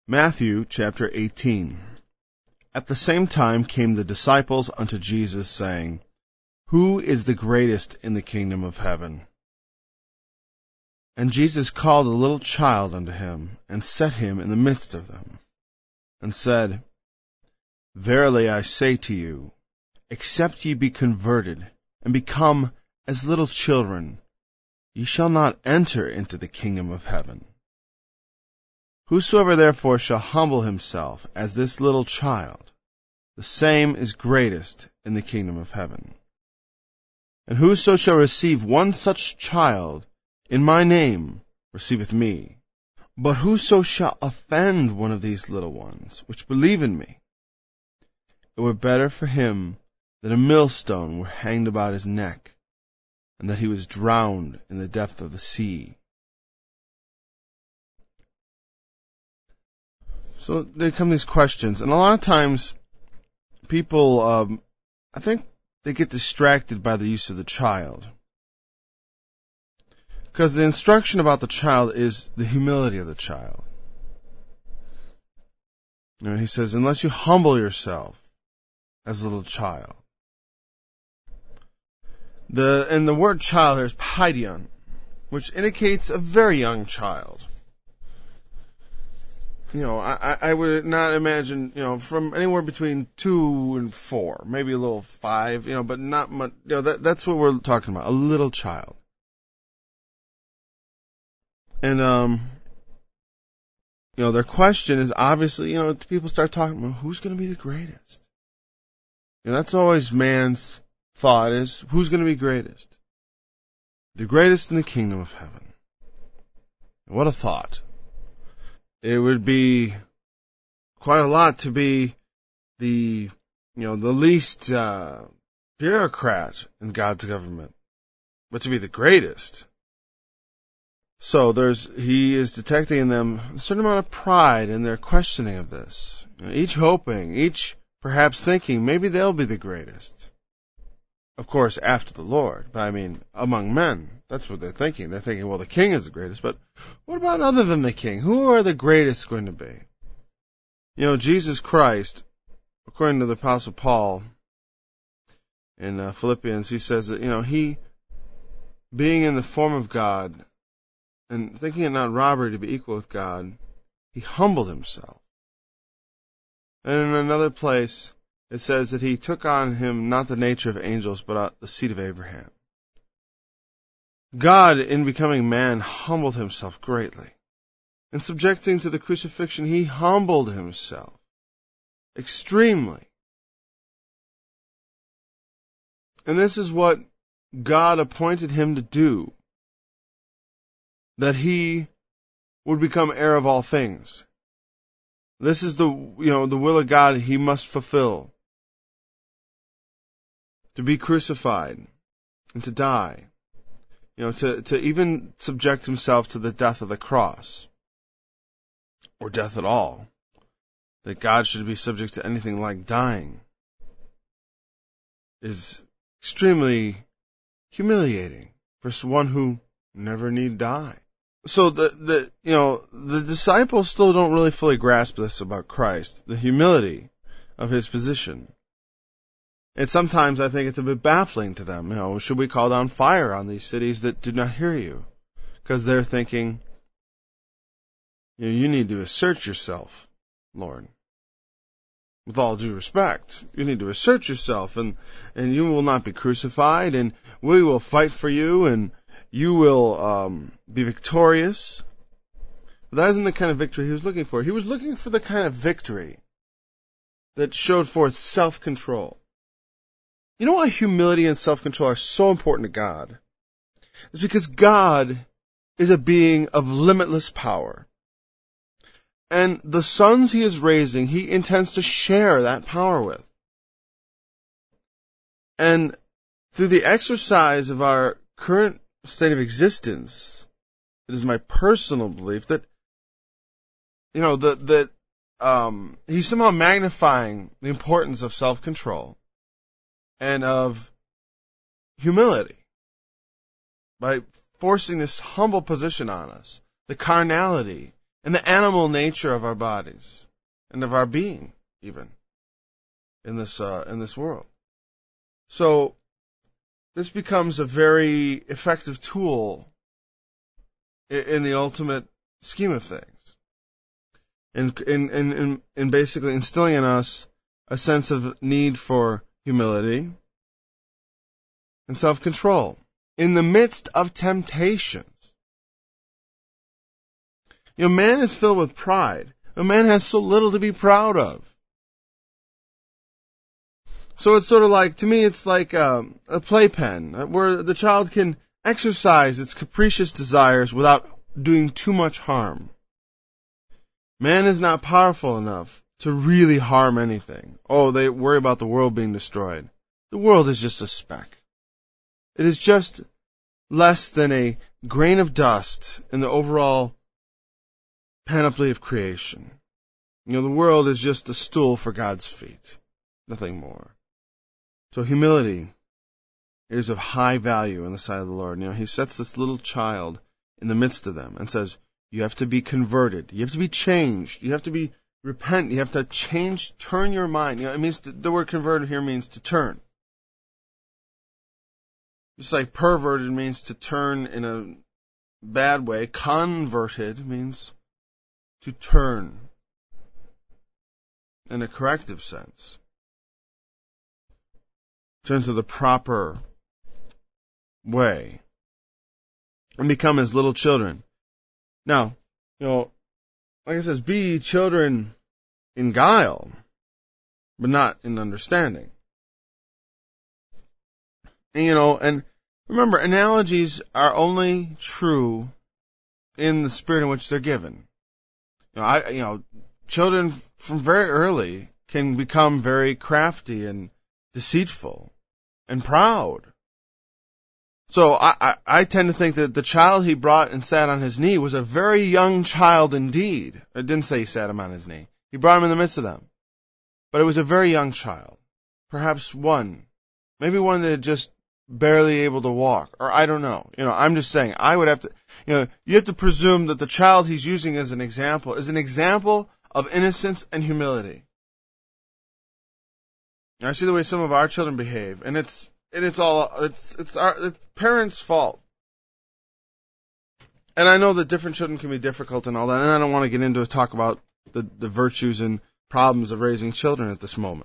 Matthew chapter 18. At the same time came the disciples unto Jesus, saying, Who is the greatest in the kingdom of heaven? And Jesus called a little child unto him, and set him in the midst of them, and said, Verily I say to you, except ye be converted, and become as little children, ye shall not enter into the kingdom of heaven. Whosoever therefore shall humble himself as this little child, the same is greatest in the kingdom of heaven. And whoso shall receive one such child in my name receiveth me. But whoso shall offend one of these little ones, which believe in me, it were better for him that a millstone were hanged about his neck, and that he was drowned in the depth of the sea. So there come these questions, and a lot of times people, I think they get distracted by the use of the child. Because the instruction about the child is the humility of the child. He says, unless you humble yourself as a little child. The word child here is paidion, which indicates a very young child. I would not imagine, from anywhere between 2 and 4, maybe a little 5, but not much. That's what we're talking about, a little child. And, their question is obviously, people start talking about who's going to be the greatest. That's always man's thought is, who's going to be greatest? The greatest in the kingdom of heaven. What a thought. It would be quite a lot to be the least bureaucrat in God's government, but to be the greatest. So he is detecting in them a certain amount of pride in their questioning of this. Each hoping, each perhaps thinking maybe they'll be the greatest. Of course, after the Lord, but I mean, among men. That's what they're thinking. They're thinking, well, the king is the greatest, but what about other than the king? Who are the greatest going to be? Jesus Christ, according to the Apostle Paul in Philippians, he says that, he, being in the form of God, and thinking it not robbery to be equal with God, he humbled himself. And in another place, it says that he took on him not the nature of angels, but the seed of Abraham. God, in becoming man, humbled himself greatly. In subjecting to the crucifixion, he humbled himself extremely. And this is what God appointed him to do, that he would become heir of all things. This is the will of God he must fulfill. To be crucified and to die. To even subject himself to the death of the cross, or death at all, that God should be subject to anything like dying, is extremely humiliating for one who never need die. So the disciples still don't really fully grasp this about Christ, the humility of his position. And sometimes I think it's a bit baffling to them. Should we call down fire on these cities that do not hear you? Because they're thinking, you need to assert yourself, Lord. With all due respect, you need to assert yourself, and you will not be crucified, and we will fight for you, and you will be victorious. But that isn't the kind of victory he was looking for. He was looking for the kind of victory that showed forth self-control. You know why humility and self-control are so important to God? It's because God is a being of limitless power. And the sons he is raising, he intends to share that power with. And through the exercise of our current state of existence, it is my personal belief that, he's somehow magnifying the importance of self-control and of humility by forcing this humble position on us, the carnality and the animal nature of our bodies and of our being, even in this world. So this becomes a very effective tool in the ultimate scheme of things, in basically instilling in us a sense of need for humility and self-control in the midst of temptations. Man is filled with pride. A man has so little to be proud of. So it's sort of like, to me, it's like a playpen where the child can exercise its capricious desires without doing too much harm. Man is not powerful enough to really harm anything. Oh, they worry about the world being destroyed. The world is just a speck. It is just less than a grain of dust in the overall panoply of creation. The world is just a stool for God's feet. Nothing more. So humility is of high value in the sight of the Lord. He sets this little child in the midst of them and says, you have to be converted. You have to be changed. You have to be repent. You have to change, turn your mind. It means the word converted here means to turn. Just like perverted means to turn in a bad way, converted means to turn in a corrective sense. Turn to the proper way and become as little children. Now, like it says, be children in guile, but not in understanding. And remember, analogies are only true in the spirit in which they're given. Children from very early can become very crafty and deceitful and proud. So I tend to think that the child he brought and sat on his knee was a very young child indeed. It didn't say he sat him on his knee. He brought him in the midst of them. But it was a very young child. Perhaps maybe one that had just barely able to walk, or I don't know. I'm just saying, I would have to, you have to presume that the child he's using as an example is an example of innocence and humility. I see the way some of our children behave, and it's parents' fault. And I know that different children can be difficult and all that, and I don't want to get into a talk about the virtues and problems of raising children at this moment.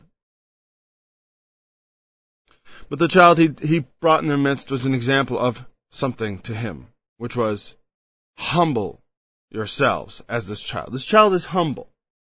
But the child he brought in their midst was an example of something to him, which was humble yourselves as this child. This child is humble.